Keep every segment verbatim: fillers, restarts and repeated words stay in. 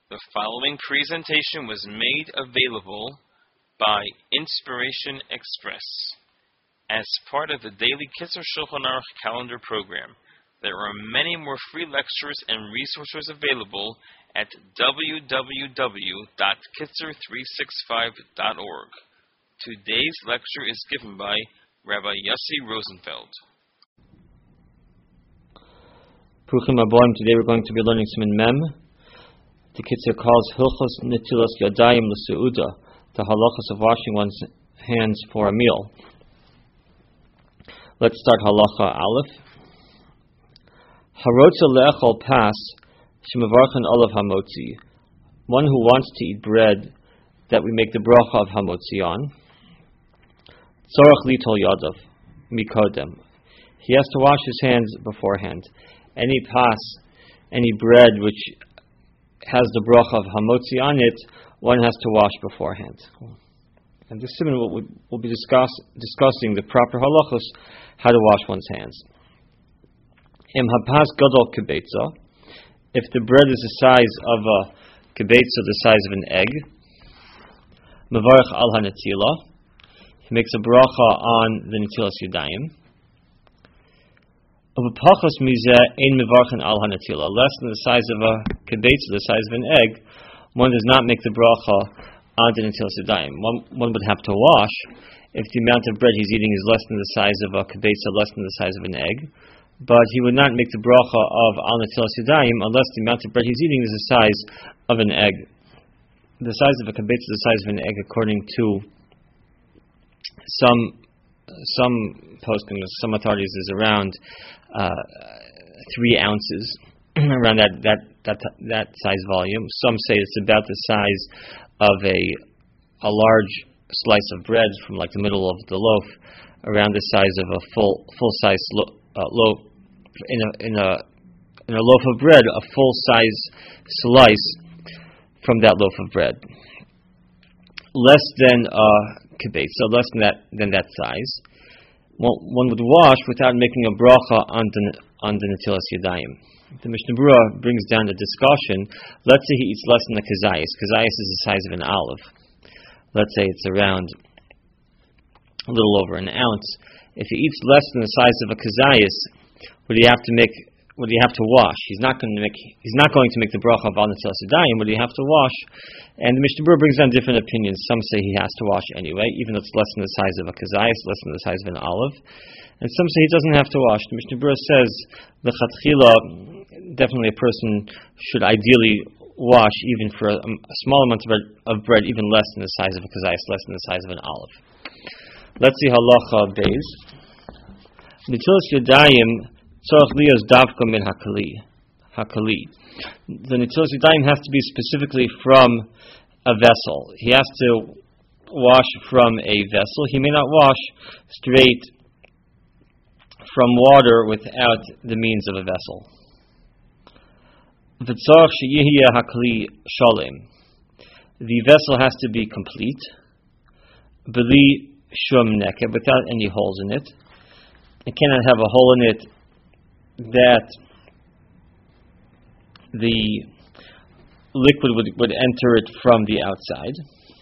The following presentation was made available by Inspiration Express as part of the daily Kitzur Shulchan Aruch calendar program. There are many more free lectures and resources available at w w w dot kitzur three sixty-five dot org. Today's lecture is given by Rabbi Yossi Rosenfeld. Bruchim Aboim. Today we're going to be learning Siman Mem. The Kitzur calls Hilchos Netilas Yadayim L'Seuda, the halachas of washing one's hands for a meal. Let's start halacha Aleph. Harotza le'echol pas shemavarchen olav hamotzi. One who wants to eat bread that we make the bracha of hamotzi on. Tzorach litol yadav mikodem. He has to wash his hands beforehand. Any pas, any bread which has the bracha of hamotzi on it, one has to wash beforehand. And this siman will will be discuss, discussing the proper halachos, how to wash one's hands. Im hapas gadol kibetza. If the bread is the size of a kibetza, the size of an egg, mevarich al hanetila. He makes a bracha on the netilas yadayim. Of a pachos mizeh ein mevarchen al hanetila. Less than the size of a kibetza, the size of an egg, one does not make the bracha on the netilas yadayim. One, one would have to wash if the amount of bread he's eating is less than the size of a kibetza, less than the size of an egg. But he would not make the bracha of al netilas yadayim unless the amount of bread he's eating is the size of an egg. The size of a kibetza is the size of an egg, according to some some posting, some authorities, is around uh, three ounces, around that, that that that size volume. Some say it's about the size of a a large slice of bread from like the middle of the loaf, around the size of a full full size lo- uh, loaf in a in a in a loaf of bread, a full size slice from that loaf of bread. Less than a kibetza, so less than that than that size. One, one would wash without making a bracha on the on the netilas yadayim. The Mishnah Berurah brings down the discussion. Let's say he eats less than a kazayis. Kazayis is the size of an olive. Let's say it's around a little over an ounce. If he eats less than the size of a kazayis, would he have to make? Would he have to wash? He's not going to make. He's not going to make the bracha of al netilas yadayim. Would he have to wash? And the Mishnah Berurah brings down different opinions. Some say he has to wash anyway, even though it's less than the size of a kazayis, less than the size of an olive. And some say he doesn't have to wash. The Mishnah Berurah says l'chatchila, definitely a person should ideally wash even for a, a small amount of bread, of bread, even less than the size of a kazayis, less than the size of an olive. Let's see halacha beis. Netilas yadayim tzorach liyos davka min hakali. Hakali. The netilas yadayim has to be specifically from a vessel. He has to wash from a vessel. He may not wash straight from water without the means of a vessel. V'tzorach sheyihiyeh hakali shalem. The vessel has to be complete. B'li shum neked, without any holes in it. It cannot have a hole in it that the liquid would, would enter it from the outside.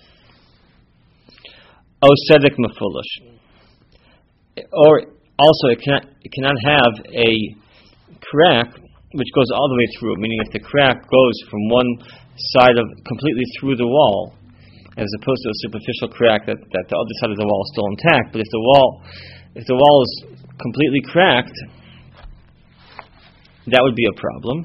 O sedek mefulish. Or also it cannot it cannot have a crack which goes all the way through, meaning if the crack goes from one side of completely through the wall, as opposed to a superficial crack that, that the other side of the wall is still intact, but if the wall if the wall is completely cracked, that would be a problem.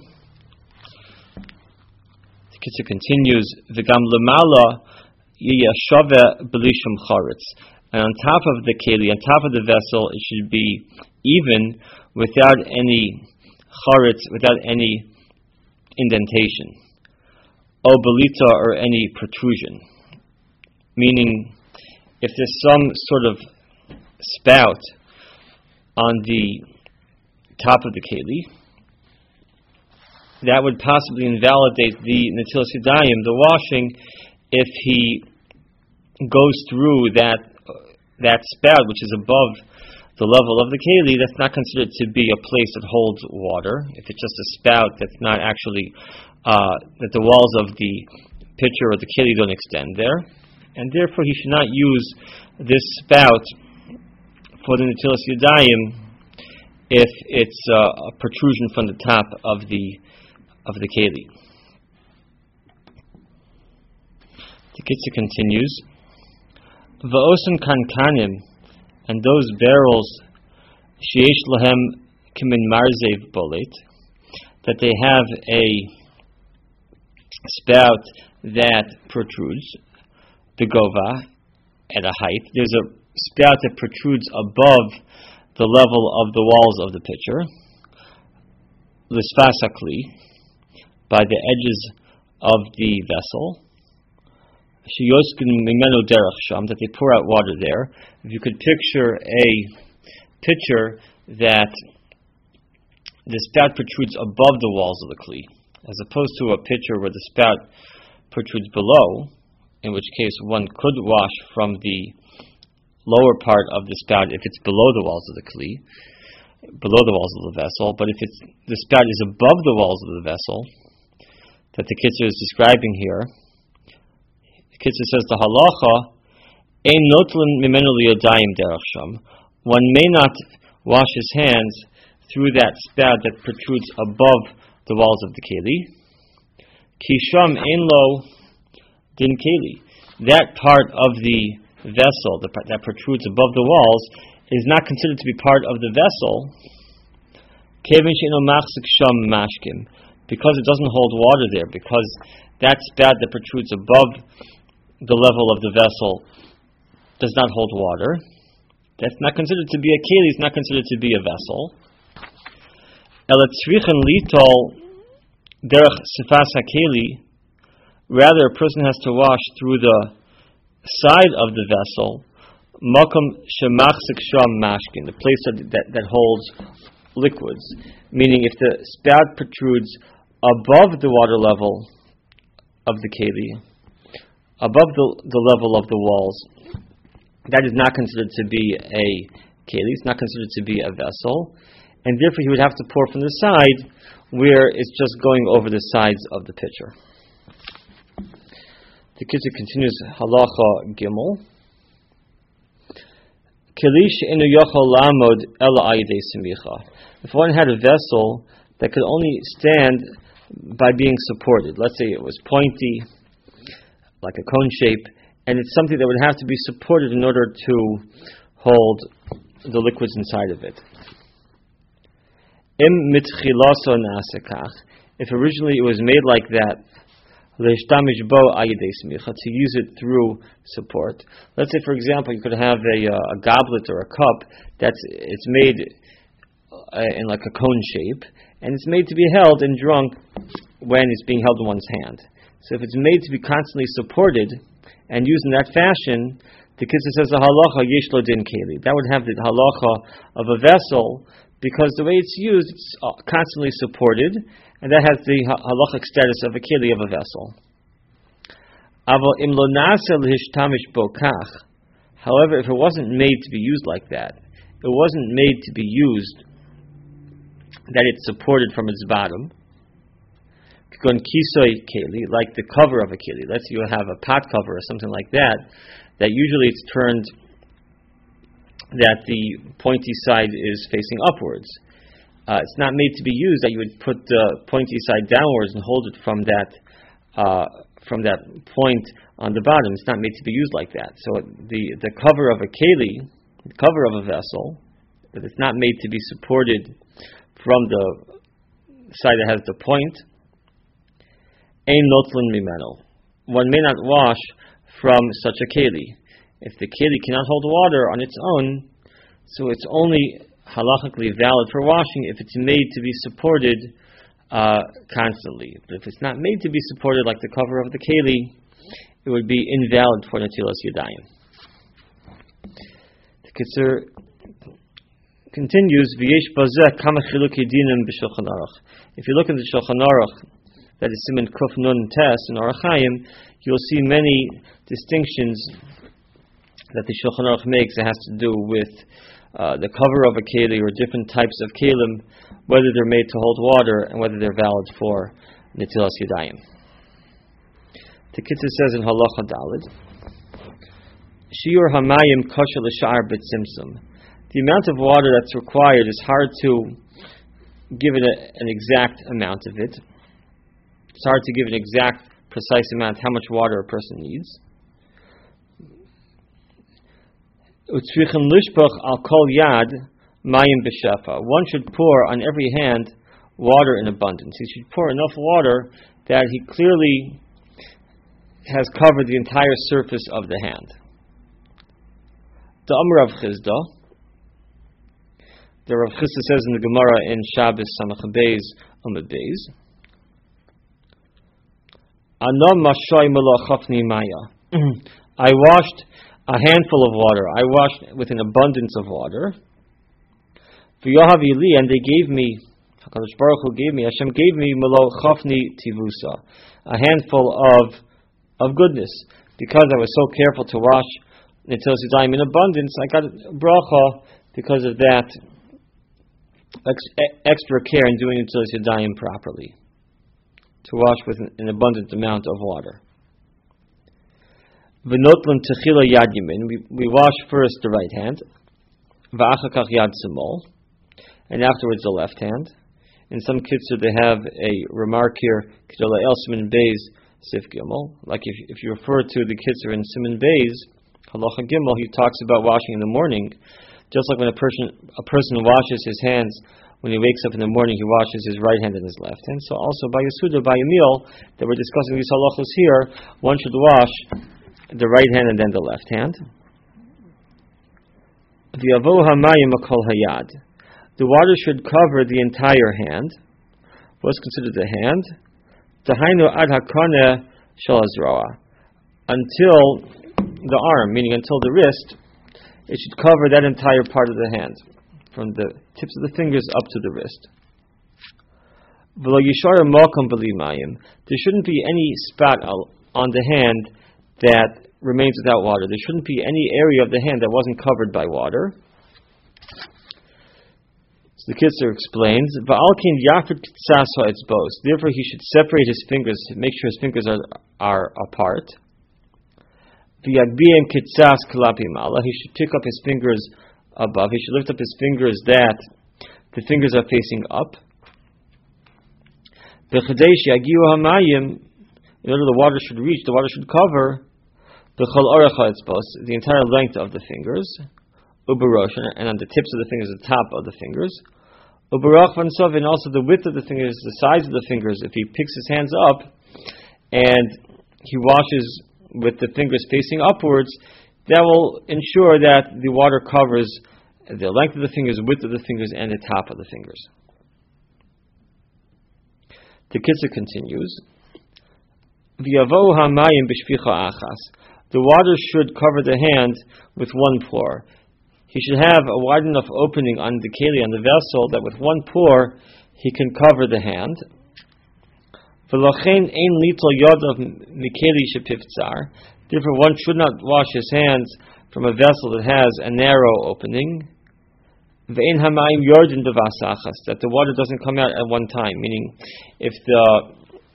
The Kitzur continues, V'gam lemala yiyashave b'lishum charetz. And on top of the keli, on top of the vessel, it should be even, without any charetz, without any indentation. O belita, or any protrusion. Meaning, if there's some sort of spout on the top of the keli, that would possibly invalidate the netilas yadayim, the washing, if he goes through that uh, that spout which is above the the level of the keli, that's not considered to be a place that holds water. If it's just a spout that's not actually, uh, that the walls of the pitcher or the keli don't extend there. And therefore he should not use this spout for the Netilas Yadayim if it's uh, a protrusion from the top of the of the keli. The Kitzur continues, Va'osim kankanim, and those barrels sheyesh lahem kimin marzev bolet, that they have a spout that protrudes the gova at a height. There's a spout that protrudes above the level of the walls of the pitcher, l'sfasakli, by the edges of the vessel, that they pour out water there. If you could picture a pitcher that the spout protrudes above the walls of the kli, as opposed to a pitcher where the spout protrudes below, in which case one could wash from the lower part of the spout if it's below the walls of the kli, below the walls of the vessel. But if it's the spout is above the walls of the vessel, that the Kitzur is describing here, Kitzur says the halacha, ein notlin mimenu liyadayim derech sham. One may not wash his hands through that spout that protrudes above the walls of the keli. Ki sham ein lo din keli. That part of the vessel the, that protrudes above the walls is not considered to be part of the vessel. Kevin she'ino machzik sham mashkim, because it doesn't hold water there, because that spout that protrudes above the level of the vessel does not hold water. That's not considered to be a keli, it's not considered to be a vessel. Ela tzrichen litol derech sifas hakeli, rather a person has to wash through the side of the vessel, makom shemachzik sham mashkin, the place that, that, that holds liquids. Meaning if the spout protrudes above the water level of the keli, above the, the level of the walls, that is not considered to be a keli, it's not considered to be a vessel, and therefore he would have to pour from the side where it's just going over the sides of the pitcher. The Kitzur continues, halacha gimel. Keli she'enu yochol lamod ela ayidei semicha. If one had a vessel that could only stand by being supported, let's say it was pointy, like a cone shape, and it's something that would have to be supported in order to hold the liquids inside of it. Im mitchilaso nasekach, if originally it was made like that, leishtamish bo ayidei smicha, to use it through support. Let's say, for example, you could have a, a goblet or a cup that's it's made uh, in like a cone shape, and it's made to be held and drunk when it's being held in one's hand. So if it's made to be constantly supported and used in that fashion, the Kitzur says the halacha yesh lo din keli. That would have the halacha of a vessel, because the way it's used, it's constantly supported, and that has the halachic status of a keli, of a vessel. Aval im lo nasa l'hishtamish bo kach. However, if it wasn't made to be used like that, it wasn't made to be used that it's supported from its bottom, keli, like the cover of a keli. Let's say you have a pot cover or something like that, that usually it's turned, that the pointy side is facing upwards. Uh, it's not made to be used that you would put the pointy side downwards and hold it from that uh, from that point on the bottom. It's not made to be used like that. So the, the cover of a keli, the cover of a vessel, that it's not made to be supported from the side that has the point, ein notlin mimeno. One may not wash from such a keli. If the keli cannot hold water on its own, so it's only halachically valid for washing if it's made to be supported uh, constantly. But if it's not made to be supported like the cover of the keli, it would be invalid for Netilas Yadayim. The Kitzur continues, V'yesh bazeh kama chiluki dinim b'Shulchan Aruch. If you look at the Shulchan Aruch, that is Siman Kuf Nun Tes in Orach Chaim, you'll see many distinctions that the Shulchan Aruch makes that has to do with uh, the cover of a keli or different types of kelim, whether they're made to hold water and whether they're valid for netilas yadayim. The Kitzur says in Halacha Daled, Shiur hamayim kosher l'sha'ar b'tzimtzum. The amount of water that's required is hard to give it a, an exact amount of it. It's hard to give an exact, precise amount how much water a person needs. Utzrichen lishpach al kol yad mayim b'shefa. One should pour on every hand water in abundance. He should pour enough water that he clearly has covered the entire surface of the hand. The Amr of Chizda, the Rav Chisda says in the Gemara in Shabbos Samach Beis Amud Beis, Anam mashoy melo chafni maya. I washed a handful of water. I washed with an abundance of water. V'yohavi li, and they gave me, HaKadosh Baruch Hu gave me, Hashem gave me melo chafni tivusa, a handful of of goodness. Because I was so careful to wash Netilas Yadayim in abundance, I got a bracha because of that ex- extra care in doing Netilas Yadayim properly. To wash with an, an abundant amount of water. V'notlan techila yad yamin. We we wash first the right hand. V'achakach yad simol, and afterwards the left hand. In some kitzur they have a remark here, Kedala El Siman Beis Sif Gimel. Like if if you refer to the kitzur in Siman Beis Halacha Gimel, he talks about washing in the morning. Just like when a person a person washes his hands. When he wakes up in the morning, he washes his right hand and his left hand. So also by Yasuda, by a meal that we're discussing these halachos here, one should wash the right hand and then the left hand. V'yavo hamayim akol hayad. The water should cover the entire hand. What's considered the hand? Tahainu ad hakaneh shel hazroa. Until the arm, meaning until the wrist, it should cover that entire part of the hand, from the tips of the fingers up to the wrist. There shouldn't be any spot on the hand that remains without water. There shouldn't be any area of the hand that wasn't covered by water. So the Kitzur explains, therefore he should separate his fingers, make sure his fingers are, are apart. He should pick up his fingers above. He should lift up his fingers that the fingers are facing up. In order the water should reach, the water should cover the entire length of the fingers, and on the tips of the fingers, the top of the fingers, and also the width of the fingers, the size of the fingers. If he picks his hands up and he washes with the fingers facing upwards, that will ensure that the water covers the length of the fingers, width of the fingers, and the top of the fingers. The Kitzur continues, the water should cover the hand with one pour. He should have a wide enough opening on the keli, on the vessel, that with one pour he can cover the hand. Therefore, one should not wash his hands from a vessel that has a narrow opening. That the water doesn't come out at one time. Meaning, if the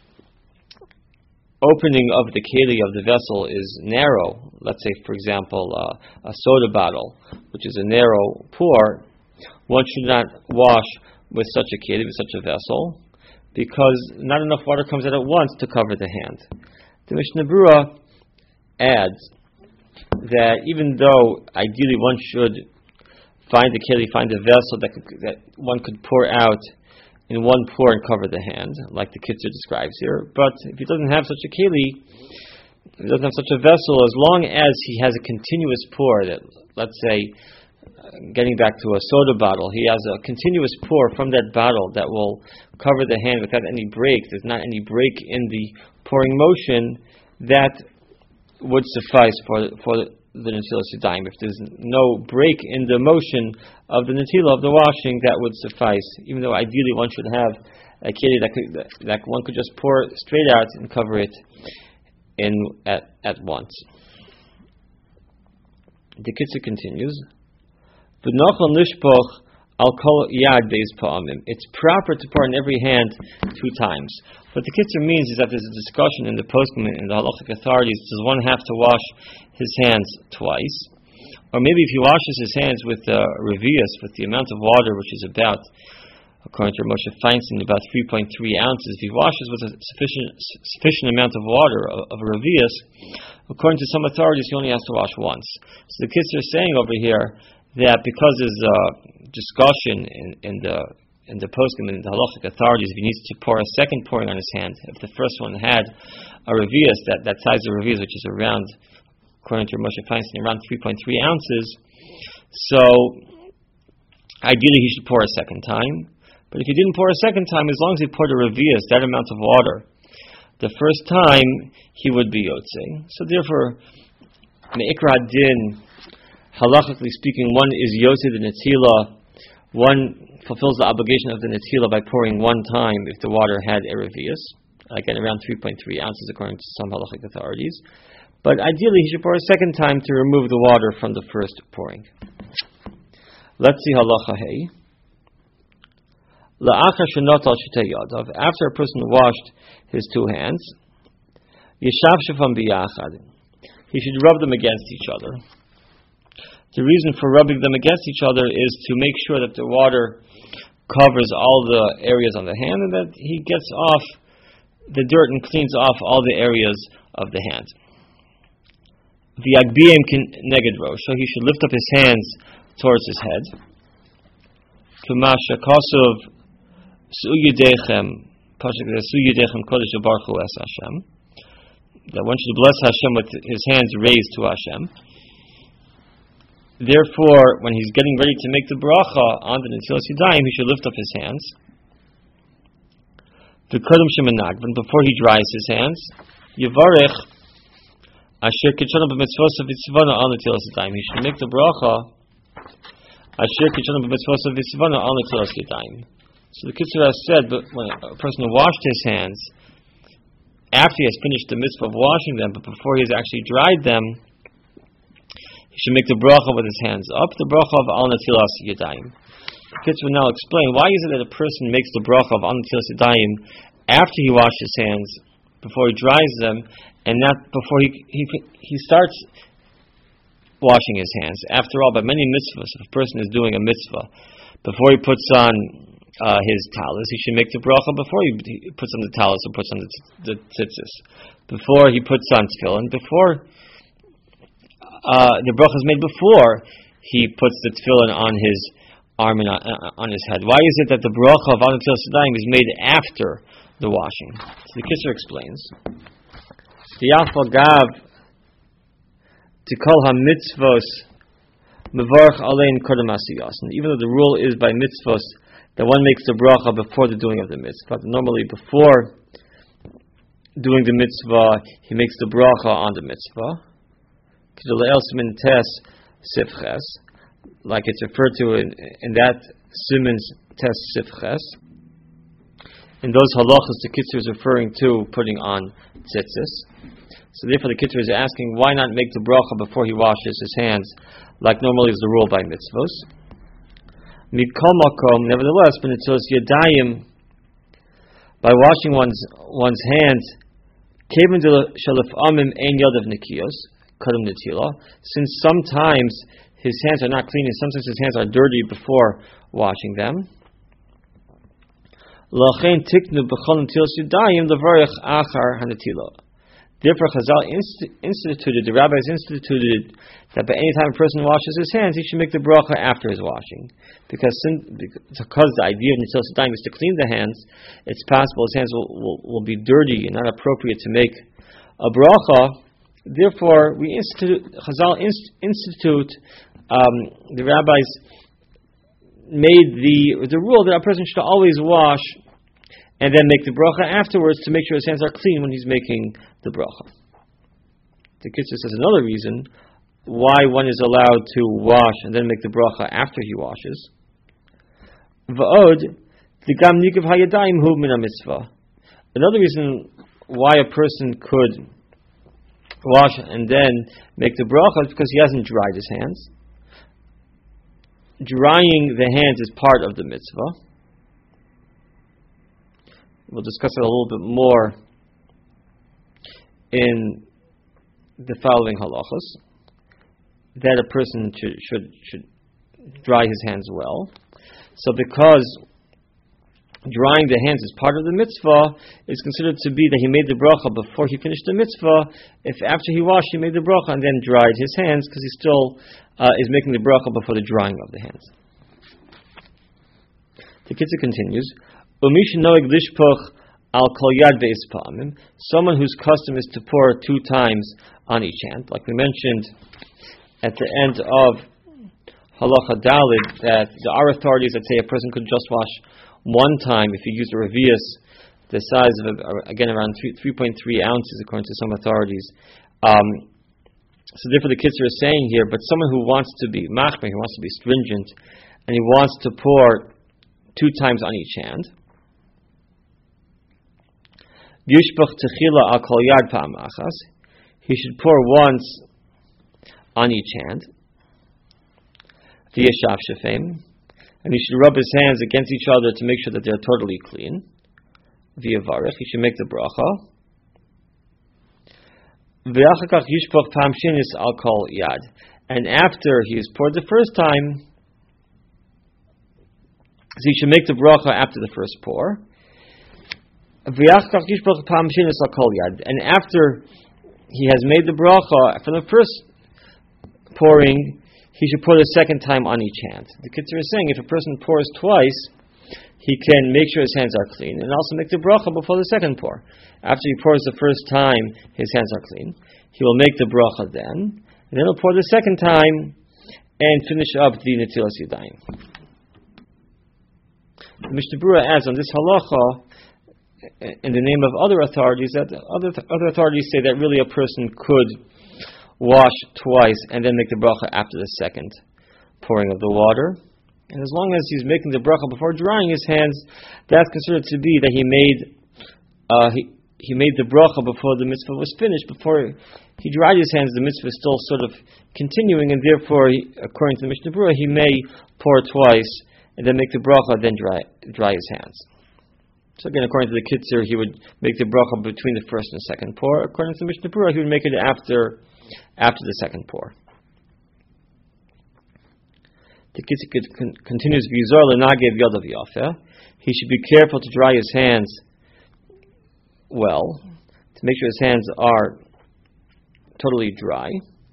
opening of the keli of the vessel is narrow, let's say, for example, uh, a soda bottle, which is a narrow pour, one should not wash with such a keli, with such a vessel, because not enough water comes out at once to cover the hand. The Mishnah Berurah adds that even though ideally one should find a keli, find a vessel that could, that one could pour out in one pour and cover the hand, like the Kitzur describes here, but if he doesn't have such a keli, if he doesn't have such a vessel, as long as he has a continuous pour, that, let's say, getting back to a soda bottle, he has a continuous pour from that bottle that will cover the hand without any break, there's not any break in the pouring motion, that would suffice for for the Netilas Yadayim. If there's no break in the motion of the Netilah, of the washing, that would suffice. Even though ideally one should have a keli that could, that one could just pour straight out and cover it in at, at once. The Kitzur continues, V'nochal nishpoch al kol yad beis pa'amim. It's proper to pour on every hand two times. What the kitzur means is that there's a discussion in the poskim and the halachic authorities. Does one have to wash his hands twice? Or maybe if he washes his hands with uh, revius, with the amount of water, which is about, according to Moshe Feinstein, about three point three ounces, if he washes with a sufficient sufficient amount of water, of, of revius, according to some authorities, he only has to wash once. So the kitzur is saying over here that because there's a discussion in, in the in the poskim and the halachic authorities, if he needs to pour a second pouring on his hand, if the first one had a revius, that, that size of revius, which is around, according to Moshe Feinstein, around three point three ounces, so ideally he should pour a second time. But if he didn't pour a second time, as long as he poured a revius, that amount of water, the first time he would be yotzei. So therefore, me'ikra din, halachically speaking, one is yotzei the netila, one fulfills the obligation of the netila by pouring one time if the water had a revius, again around three point three ounces according to some halachic authorities. But ideally he should pour a second time to remove the water from the first pouring. Let's see halacha hey. After a person washed his two hands, he should rub them against each other. The reason for rubbing them against each other is to make sure that the water covers all the areas on the hand and that he gets off the dirt and cleans off all the areas of the hand. The agbiyim neged rosh, so he should lift up his hands towards his head. Kumasha kosov su'yidechem pasuk su'yidechem kodesh baruch hu es Hashem. That one should bless Hashem with his hands raised to Hashem. Therefore, when he's getting ready to make the bracha on the Netilas Yadayim, he should lift up his hands. V'kodem shemenagvan, before he dries his hands, Yivarech asher kitchana b'mitzvos v'tzivana on Netilas Yadayim. He should make the bracha asher kitchana b'mitzvos v'tzivana on Netilas Yadayim. So the Kitzur has said, but when a person washed his hands after he has finished the mitzvah of washing them, but before he has actually dried them, he should make the bracha with his hands up, the bracha of al netilas yadayim. The Kitzur will now explain why is it that a person makes the bracha of al netilas yadayim after he washes his hands, before he dries them, and not before he he he starts washing his hands. After all, by many mitzvahs, if a person is doing a mitzvah, before he puts on uh, his talis, he should make the bracha before he, he puts on the talis or puts on the, t- the tzitzis. Before he puts on tefillin, before uh, the bracha is made before he puts the tefillin on his arm and on, uh, on his head. Why is it that the bracha of Al Netilas Yadayim is made after the washing? So the Kitzur explains. The Yafal Gav to call ha mitzvos mevarach alein kodem asiyos. And even though the rule is by mitzvos that one makes the bracha before the doing of the mitzvah, normally before doing the mitzvah he makes the bracha on the mitzvah. Like it's referred to in, in that Simon's Tes Sifches. In those halachas, the Kitzur is referring to putting on tzitzis. So therefore the Kitzur is asking, why not make the bracha before he washes his hands, like normally is the rule by mitzvos? Mikol makom, nevertheless, when it says yadayim, by washing one's one's hands, kevin shalif amim ein yadav nikiyos, kadam netila, since sometimes his hands are not clean and sometimes his hands are dirty before washing them. Lachein tiknu b'chol netilas yadayim levarich achar hanetila. Therefore, Chazal inst- instituted, the rabbis instituted that by any time a person washes his hands, he should make the bracha after his washing. Because, because the idea of Netilas Yadayim is to clean the hands, it's possible his hands will, will, will be dirty and not appropriate to make a bracha. Therefore, we institute, Chazal inst- institute, um, the rabbis made the the rule that a person should always wash and then make the bracha afterwards to make sure his hands are clean when he's making the bracha. The Kitzur says another reason why one is allowed to wash and then make the bracha after he washes. V'od, the gam nikav hayadayim hu min mitzvah. Another reason why a person could wash and then make the bracha is because he hasn't dried his hands. drying the hands is part of the mitzvah. We'll discuss it a little bit more in the following halachas. That a person should, should should dry his hands well. So because drying the hands is part of the mitzvah, it's considered to be that he made the bracha before he finished the mitzvah. If after he washed, he made the bracha and then dried his hands, because he still uh, is making the bracha before the drying of the hands. The Kitzur continues, Umish noeg lishpoch al kol yad beis pa'amim, someone whose custom is to pour two times on each hand, like we mentioned at the end of Halacha Dalid, that there are authorities that say a person could just wash one time if he used a revius, the size of, a, again, around three point three ounces, according to some authorities. Um, so therefore the Kitzur is saying here, but someone who wants to be machmir, who wants to be stringent, and he wants to pour two times on each hand, Yushbach techila al kol yad pa'am achas, he should pour once on each hand, v'yeshav shefem, and he should rub his hands against each other to make sure that they're totally clean. V'yavarech, he should make the bracha. V'achakach yishpoch pam shenis al kol yad, and after he has poured the first time, so he should make the bracha after the first pour. V'achakach yishpoch pam shenis al kol yad, and after he has made the bracha from the first pouring, he should pour the second time on each hand. The Kitzur is saying if a person pours twice, he can make sure his hands are clean and also make the bracha before the second pour. After he pours the first time, his hands are clean. He will make the bracha then, and then he'll pour the second time and finish up the Netilas Yadayim. The Mishnah Berurah adds on this halacha, in the name of other authorities, that other other authorities say that really a person could wash twice and then make the bracha after the second pouring of the water. And as long as he's making the bracha before drying his hands, that's considered to be that he made uh, he he made the bracha before the mitzvah was finished. Before he dried his hands, the mitzvah is still sort of continuing, and therefore, he, according to the Mishnah Berurah, he may pour twice and then make the bracha, then dry dry his hands. So again, according to the Kitzur, he would make the bracha between the first and second pour. According to the Mishnah Berurah, he would make it after after the second pour. The Kitzur continues, V'yizor l'nagev yodav yafeh. He should be careful to dry his hands well, to make sure his hands are totally dry.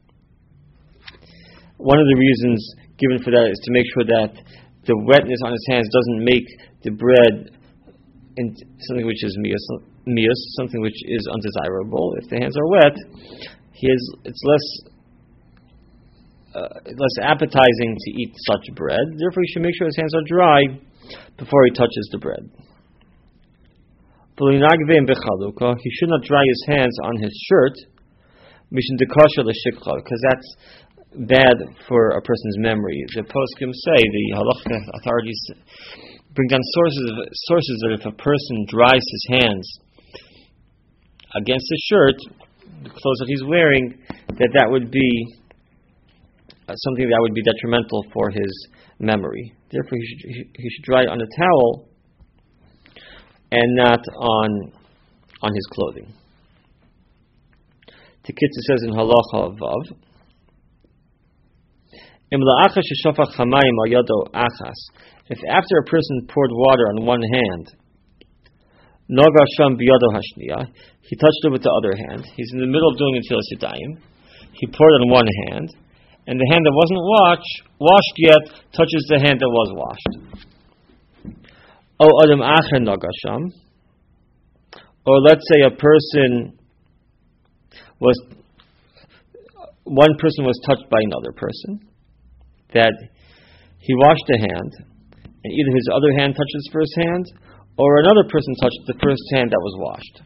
One of the reasons given for that is to make sure that the wetness on his hands doesn't make the bread in something which is mius, something which is undesirable. If the hands are wet, he is, it's less uh, less appetizing to eat such bread. Therefore, he should make sure his hands are dry before he touches the bread. He should not dry his hands on his shirt, because that's bad for a person's memory. The poskim say, the halachic authorities bring down sources of, sources that if a person dries his hands against his shirt, the clothes that he's wearing, that that would be uh, something that would be detrimental for his memory. Therefore, he should, he, he should dry it on a towel and not on on his clothing. The Kitzur says in Halacha Vav, if after a person poured water on one hand, he touched it with the other hand. He's in the middle of doing Netilas Yadayim. He poured on one hand, and the hand that wasn't washed, washed yet touches the hand that was washed. O Adam Acher Nagasham, or let's say a person was, one person was touched by another person, that he washed a hand, and either his other hand touched his first hand, or another person touched the first hand that was washed.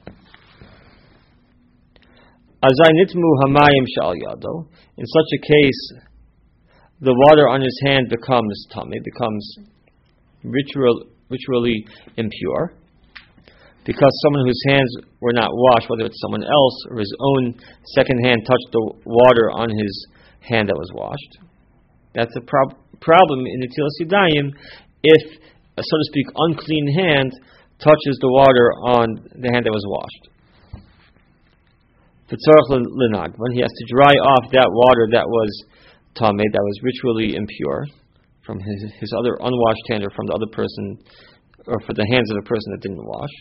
Azai nitmu hamayim shal yado. In such a case, the water on his hand becomes tummy, becomes ritual, ritually impure, because someone whose hands were not washed, whether it's someone else or his own second hand, touched the water on his hand that was washed. That's a prob- problem in Netilas Yadayim if a, so to speak, unclean hand touches the water on the hand that was washed. V'tzarech l'nag, when he has to dry off that water that was tamei, that was ritually impure, from his, his other unwashed hand or from the other person, or for the hands of the person that didn't wash.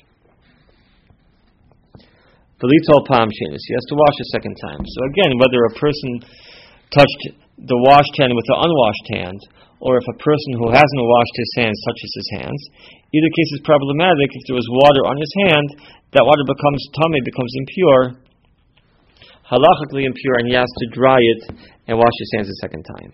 V'litol pam shenis, he has to wash a second time. So again, whether a person touched the washed hand with the unwashed hand, or if a person who hasn't washed his hands touches his hands, either case is problematic. If there was water on his hand, that water becomes tamei, becomes impure, halachically impure, and he has to dry it and wash his hands a second time.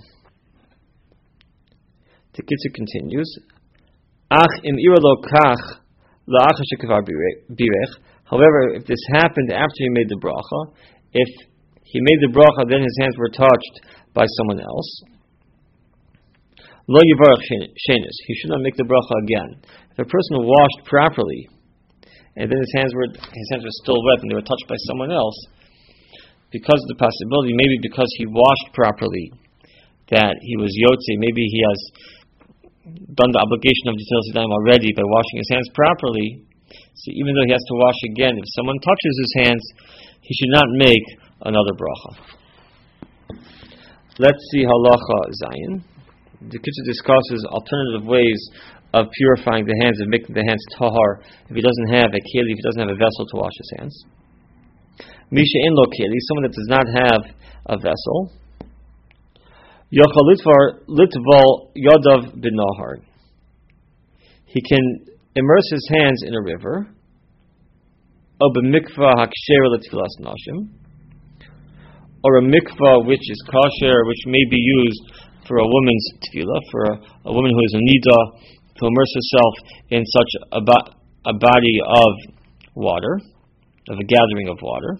The Kitzur continues, Ach im iralo kach la'achar shekvar birech. However, if this happened after he made the bracha, if he made the bracha, then his hands were touched by someone else, lo yivarach shenis, he should not make the bracha again. If a person washed properly, and then his hands were his hands were still wet and they were touched by someone else, because of the possibility, maybe because he washed properly, that he was yotze, maybe he has done the obligation of Netilas Yadayim already by washing his hands properly. So even though he has to wash again, if someone touches his hands, he should not make another bracha. Let's see halacha zayin. The Kitzur discusses alternative ways of purifying the hands, of making the hands tahar, if he doesn't have a keli, if he doesn't have a vessel to wash his hands. Misha in lo keli, someone that does not have a vessel. Yochal litval yodav b'nahar. He can immerse his hands in a river. Or b'mikvah hakshera l'tfilas nashim. Or a mikvah which is kosher, which may be used for a woman's tefillah, for a, a woman who is a nida, to immerse herself in such a, ba- a body of water, of a gathering of water.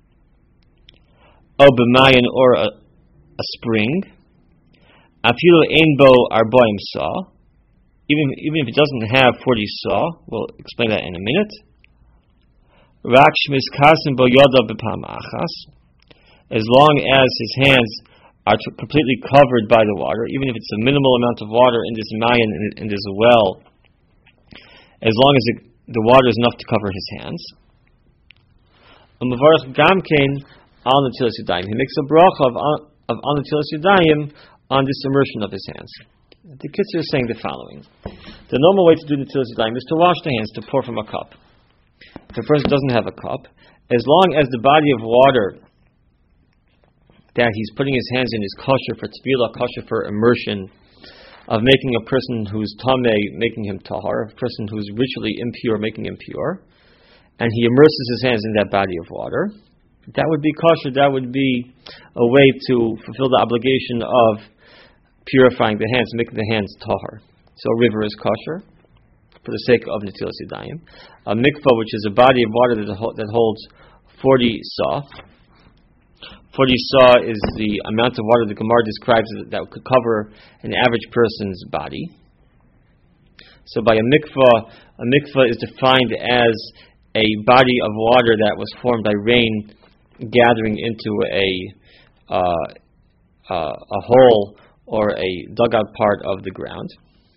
Or b'mayin, or a, a spring. Afilu ein bo arbaim sa. Even even if it doesn't have forty sa, we'll explain that in a minute. Rak shmis kasim bo yoda b'pam achas. As long as his hands are t- completely covered by the water, even if it's a minimal amount of water in this mayan, in, in this well, as long as it, the water is enough to cover his hands. U'mavarach gamkein al netilas yadayim. He makes a bracha of of al netilas yadayim on this immersion of his hands. The Kitzur is saying the following: the normal way to do netilas yadayim is to wash the hands, to pour from a cup. If a person doesn't have a cup, as long as the body of water that he's putting his hands in is kosher for tefillah, kosher for immersion, of making a person who's tamei, making him tahar, a person who's ritually impure, making him pure, and he immerses his hands in that body of water, that would be kosher, that would be a way to fulfill the obligation of purifying the hands, making the hands tahar. So a river is kosher for the sake of netilas yadayim. A mikvah, which is a body of water that, that holds forty sa. forty sa is the amount of water the Gemara describes that could cover an average person's body. So by a mikvah, a mikvah is defined as a body of water that was formed by rain gathering into a uh, uh, a hole or a dugout part of the ground.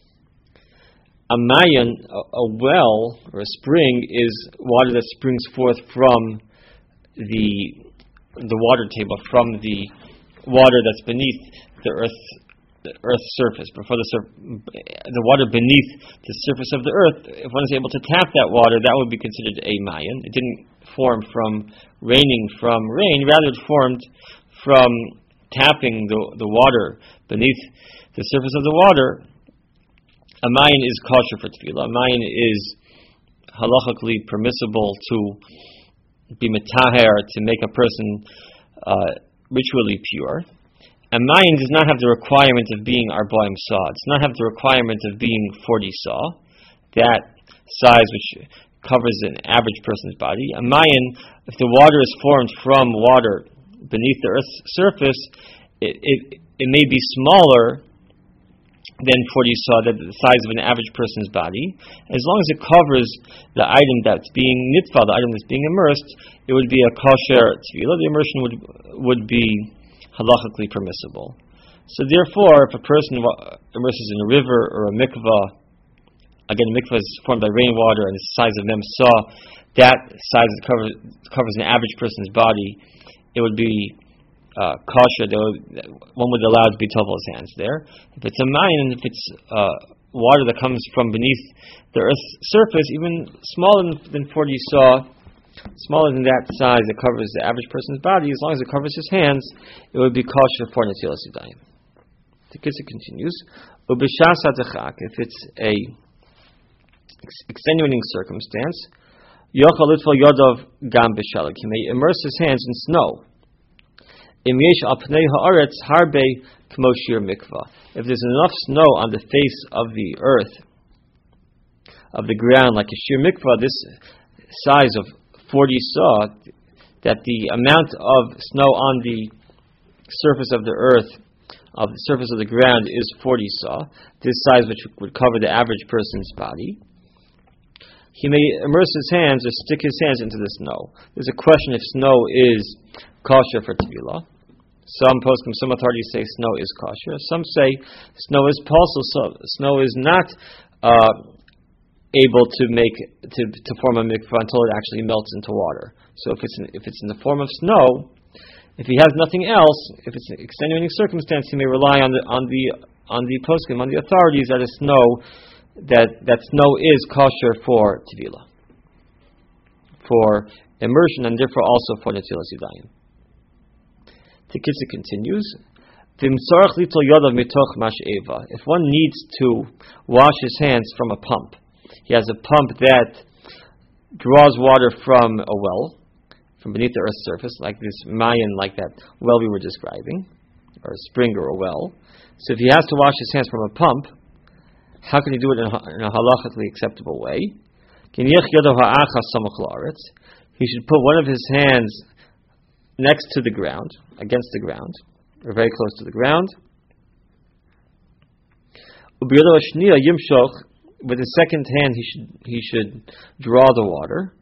A mayan, a, a well or a spring, is water that springs forth from the the water table, from the water that's beneath the earth, the earth's surface. Before the sur- the water beneath the surface of the earth, if one is able to tap that water, that would be considered a mayan. It didn't form from raining from rain, rather it formed from tapping the the water beneath the surface of the water. A mayan is kosher for tefillah. A mayan is halachically permissible to be metaher, to make a person uh, ritually pure. A mayan does not have the requirement of being arbaim sa. It does not have the requirement of being forty sa, that size which covers an average person's body. A mayan, if the water is formed from water beneath the earth's surface, it it, it may be smaller than forty sa, that the size of an average person's body. As long as it covers the item that's being nitfa, the item that's being immersed, it would be a kosher tefillah. The immersion would would be halachically permissible. So therefore, if a person immerses in a river or a mikvah, again, a mikvah is formed by rainwater and the size of mem saw, that size that covers, covers an average person's body, it would be uh, kosher. Would, one would allow it to be tovel's hands there. If it's a mayan, if it's uh, water that comes from beneath the earth's surface, even smaller than, than forty saw, smaller than that size that covers the average person's body, as long as it covers his hands, it would be kosher for netilas yadayim. The Kitzur continues, Ubishas hatachak, if it's a extenuating circumstance, yochal litfol yodov gam b'shalag, he may immerse his hands in snow. Im yesh al pnei haaretz harbe k'mo shir mikvah, if there's enough snow on the face of the earth, of the ground, like a shir mikvah, this size of forty saw, that the amount of snow on the surface of the earth, of the surface of the ground, is forty saw, this size which would cover the average person's body, he may immerse his hands or stick his hands into the snow. There's a question if snow is kosher for tevilah. Some poskim, some authorities say snow is kosher. Some say snow is possible. So snow is not uh, able to make to to form a mikvah until it actually melts into water. So if it's in, if it's in the form of snow, if he has nothing else, if it's an extenuating circumstance, he may rely on the on the on the poskim, on the authorities that a snow that that snow is kosher for tevilah, for immersion, and therefore also for netilas yadayim. The Kitzur continues, if one needs to wash his hands from a pump, he has a pump that draws water from a well, from beneath the earth's surface, like this mayan, like that well we were describing, or a spring or a well. So if he has to wash his hands from a pump, how can he do it in a, in a halachically acceptable way? He should put one of his hands next to the ground, against the ground, or very close to the ground. With the second hand, he should he should draw the water.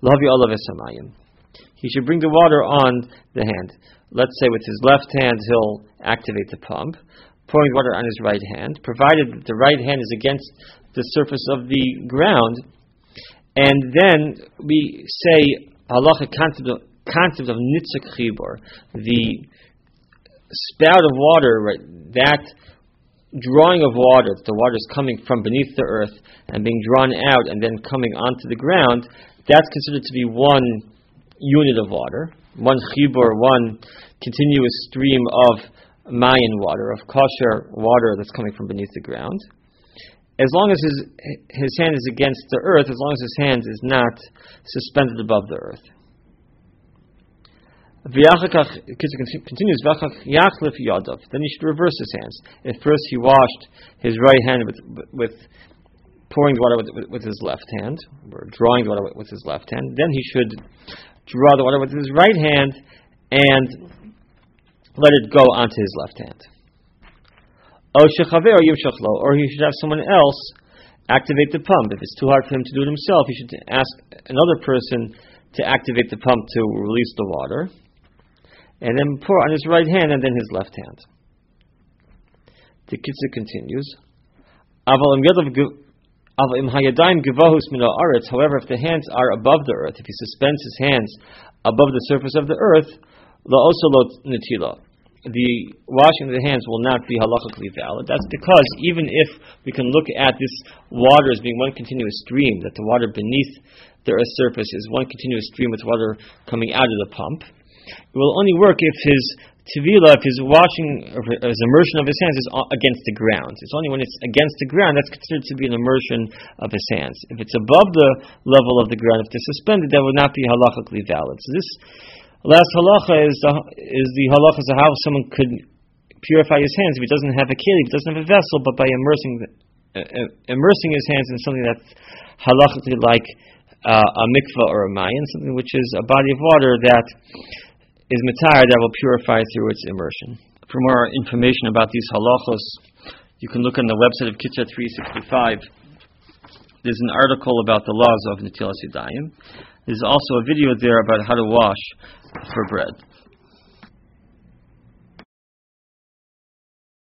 He should bring the water on the hand. Let's say with his left hand he'll activate the pump, pouring water on his right hand, provided that the right hand is against the surface of the ground. And then we say halacha concept concept of nitzuk chibur, the spout of water, right, that drawing of water, the water is coming from beneath the earth and being drawn out and then coming onto the ground, that's considered to be one unit of water, one chibur, one continuous stream of mayan water, of kosher water that's coming from beneath the ground. As long as his his hand is against the earth, as long as his hand is not suspended above the earth. Continues, then he should reverse his hands. At first he washed his right hand with, with pouring the water with, with, with his left hand, or drawing the water with, with his left hand. Then he should draw the water with his right hand and let it go onto his left hand. Or he should have someone else activate the pump. If it's too hard for him to do it himself, he should ask another person to activate the pump to release the water, and then pour on his right hand and then his left hand. The Kitzur continues, however, if the hands are above the earth, if he suspends his hands above the surface of the earth, the washing of the hands will not be halachically valid. That's because even if we can look at this water as being one continuous stream, that the water beneath the earth's surface is one continuous stream with water coming out of the pump, it will only work if his tevilah, if his washing, or his immersion of his hands is against the ground. It's only when it's against the ground that's considered to be an immersion of his hands. If it's above the level of the ground, if they're suspended, that would not be halachically valid. So this last halacha is the, is the halacha of how someone could purify his hands if he doesn't have a keli, if he doesn't have a vessel, but by immersing the, uh, immersing his hands in something that's halachically like uh, a mikvah or a mayan, something which is a body of water that is matar, that will purify through its immersion. For more information about these halachos, you can look on the website of Kitzur three sixty-five. There's an article about the laws of netilas yadayim. There's also a video there about how to wash for bread.